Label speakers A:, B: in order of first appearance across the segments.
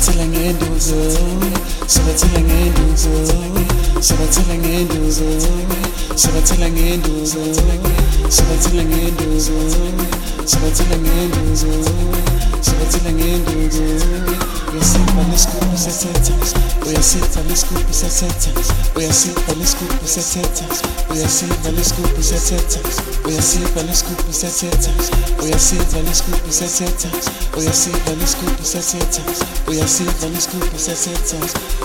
A: Sabathela ngenduzo, sabathela ngenduzo, sabathela ngenduzo, sabathela ngenduzo, sabathela ngenduzo, sabathela ngenduzo, sabathela ngenduzo. Uyasipha lesigubhu sethetha, uyasipha lesigubhu sethetha, uyasipha lesigubhu sethetha, uyasipha lesigubhu sethetha, uyasipha lesigubhu sethetha, uyasipha lesigubhu sethetha, uyasipha lesigubhu sethetha, uyasipha lesigubhu sethetha.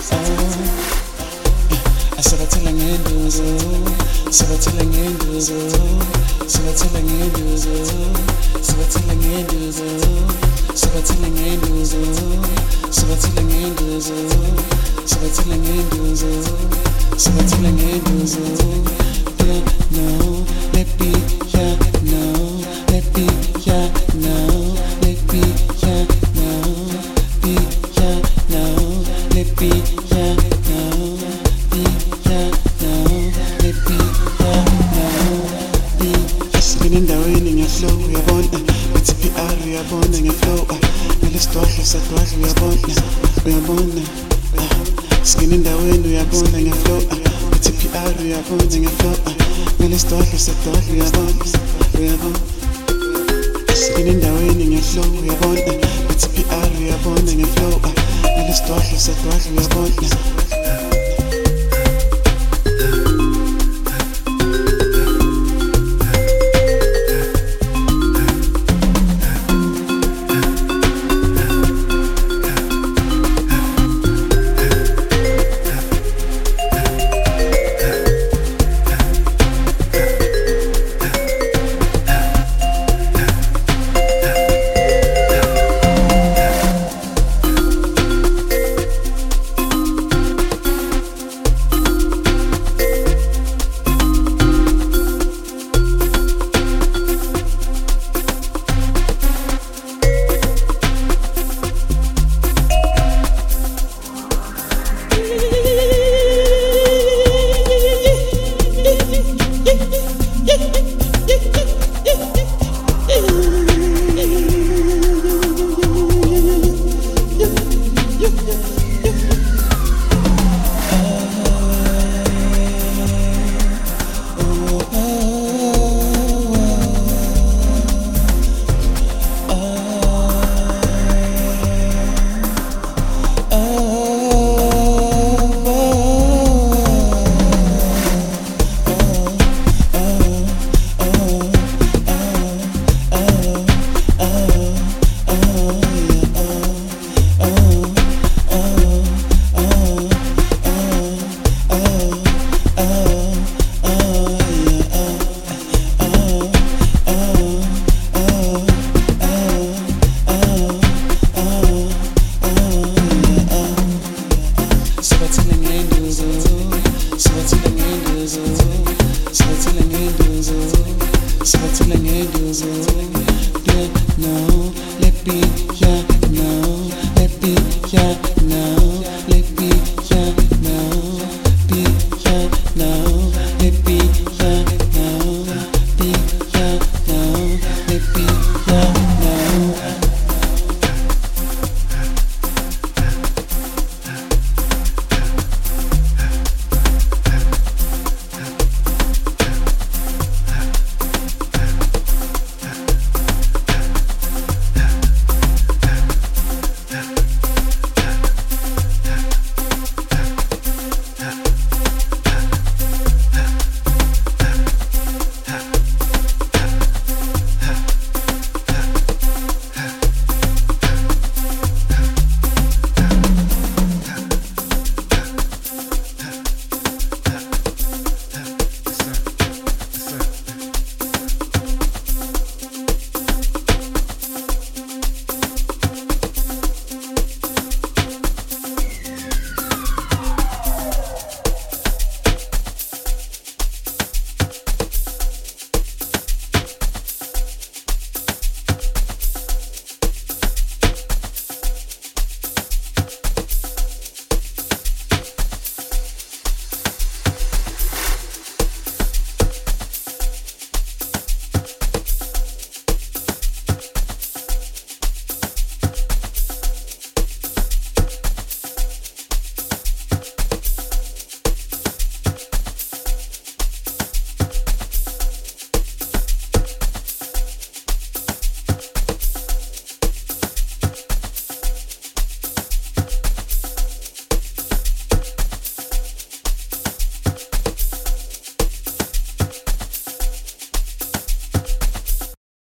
A: Sabathela ngenduzo, sabathela ngenduzo, sabathela ngenduzo, sabathela ngenduzo, sabathela ngenduzo, sabathela ngenduzo, sabathela ngenduzo, sabathela ngenduzo. No, let be here, no, let be here, no, let be here, no, be here, no, let be here, no, be here, no, let be here, no, be. Nginendaweni ngiyaflow uyabona, bethi PR uyabona ngiyaflow, ngalesitwadlo sadwadla uyabona, uyabona. Nginendaweni uyabona ngiyaflow, bethi PR uyabona ngiyaflow, ngalesitwadlo sadwadla uyabona, uyabona. Nginendaweni ngiyaflow uyabona, bethi PR uyabona ngiyaflow, ngalesitwadlo sadwadla uyabona. No, let be here, no, let be here.